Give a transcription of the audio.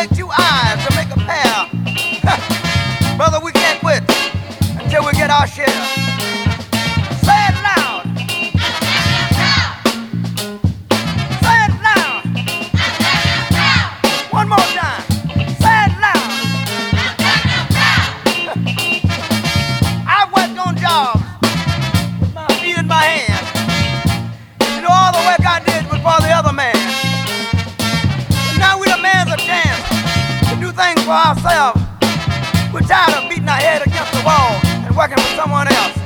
take two eyes to make a pair. Brother, we can't quit until we get our share. Say it loud. Say it loud. One more time. Say it loud. I've worked on jobs with my feet in my hands. You know, all the work I did was for the other man. But now we demand a chance to do things for ourselves. We're tired of beating our head against the wall and working for someone else.